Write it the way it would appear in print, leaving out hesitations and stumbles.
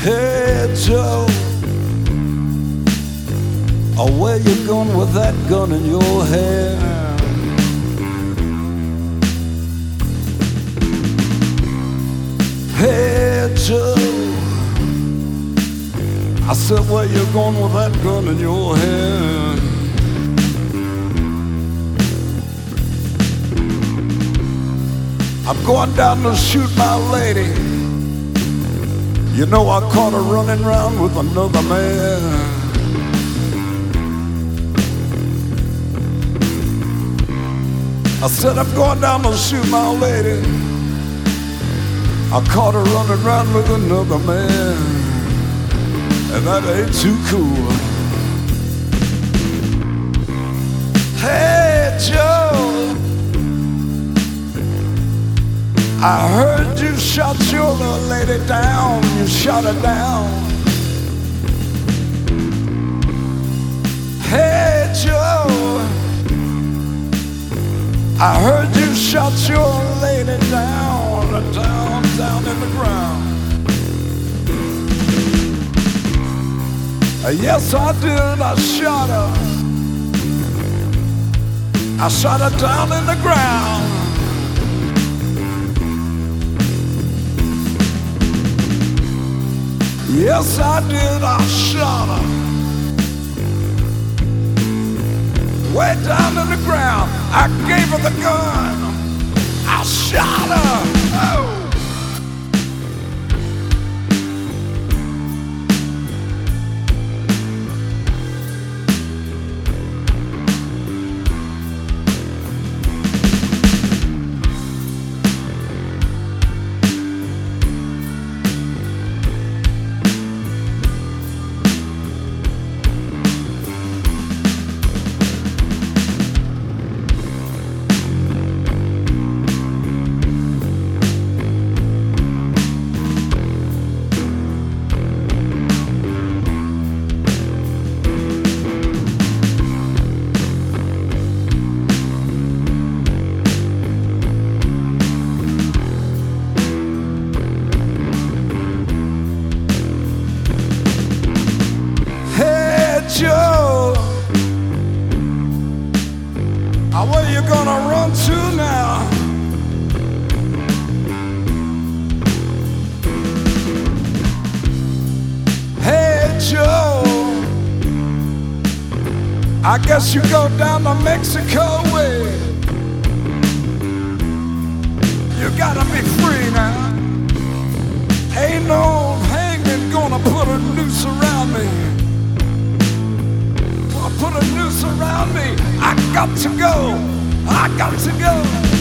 Hey Joe, oh, where you going with that gun in your hand? Hey Joe, I said, where you going with that gun in your hand? I'm going down to shoot my lady. You know I caught her running around with another man. I said, I'm going down to shoot my lady. I caught her running around with another man, and that ain't too cool. Hey Joe, I heard you shot your little lady down. You shot her down. Hey Joe, I heard you shot your lady down, down in the ground. Yes, I did. I shot her. I shot her down in the ground. Yes, I did. I shot her way down in the ground. I gave her the gun. I shot her. Oh. Joe, where you gonna run to now? Hey Joe, I guess you go down to Mexico way. You gotta be free now. Ain't no hangman gonna put a noose around me. Put a noose around me. I got to go. I got to go.